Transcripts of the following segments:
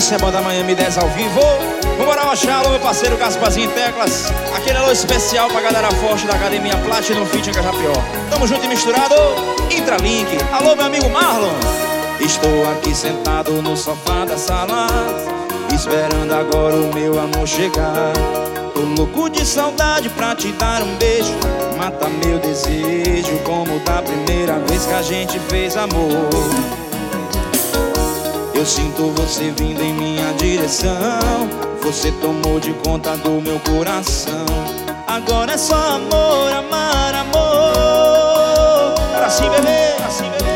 Isso é banda Miami 10 ao vivo. Vambora, Rochalo, meu parceiro Gasparzinho em teclas. Aquele alô especial pra galera forte da Academia Platinum Fit em Cajapió. Tamo junto e misturado, Intralink. Alô, meu amigo Marlon. Estou aqui sentado no sofá da sala, esperando agora o meu amor chegar. Tô louco de saudade pra te dar um beijo, mata meu desejo como da primeira vez que a gente fez amor. Eu sinto você vindo em minha direção, você tomou de conta do meu coração. Agora é só amor, amar, amor. Era assim, bebê, assim, bebê.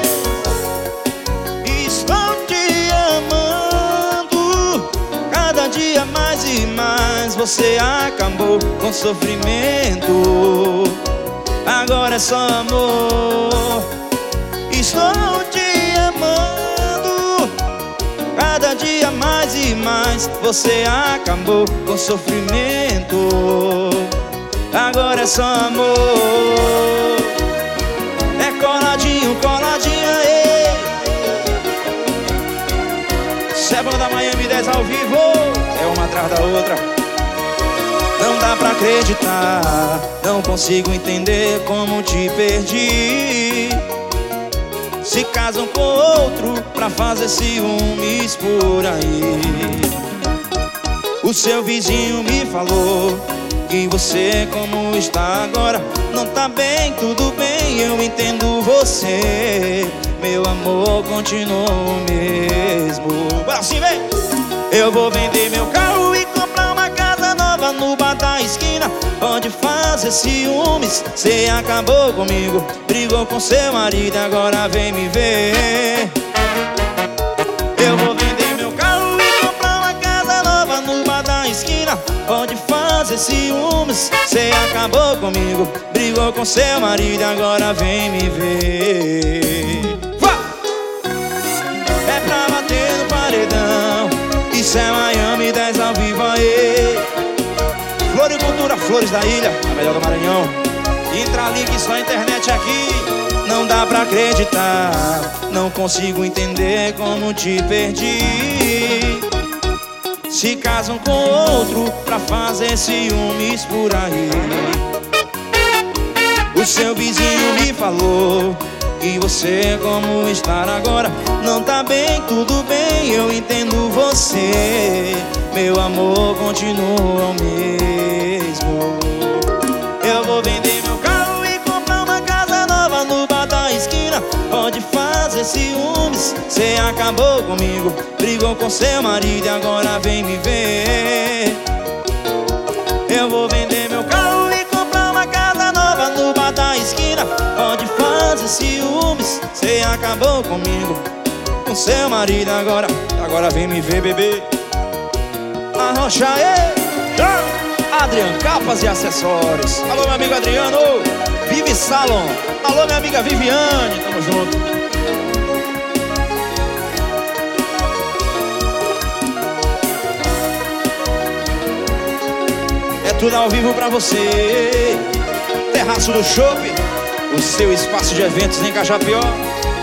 Estou te amando, cada dia mais e mais. Você acabou com sofrimento, agora é só amor. Estou te amando, cada dia mais e mais. Você acabou com sofrimento, agora é só amor. É coladinho, coladinha, ei. Isso é banda Miami 10 ao vivo. É uma atrás da outra. Não dá pra acreditar, não consigo entender como te perdi. Se casam com outro pra fazer ciúmes por aí. O seu vizinho me falou que você como está agora não tá bem, tudo bem, eu entendo você. Meu amor continua o mesmo. Bora assim, vem! Eu vou vender meu carro e comprar uma casa nova no bar da esquina. Pode fazer ciúmes, cê acabou comigo, brigou com seu marido, agora vem me ver. Eu vou vender meu carro e comprar uma casa nova no bar da esquina. Pode fazer ciúmes, cê acabou comigo, brigou com seu marido, agora vem me ver. É pra bater no paredão, isso é Miami 10 ao vivo, aí. Floricultura, Flores da Ilha, a melhor do Maranhão. Intralink, só internet aqui. Não dá pra acreditar, não consigo entender como te perdi. Se casam com outro pra fazer ciúmes por aí. O seu vizinho me falou que você como estar agora não tá bem, tudo bem, eu entendo você. Meu amor continua o mesmo. Eu vou vender meu carro e comprar uma casa nova no bar da esquina. Pode fazer ciúmes, cê acabou comigo, brigou com seu marido e agora vem me ver. Eu vou vender meu carro e comprar uma casa nova no bar da esquina. Pode fazer ciúmes, cê acabou comigo, com seu marido, agora vem me ver, bebê. Arrocha, ei! Adriano, capas e acessórios. Alô, meu amigo Adriano. Vive Salon. Alô, minha amiga Viviane. Tamo junto. É tudo ao vivo pra você. Terraço do Shopping, o seu espaço de eventos em Cajapió.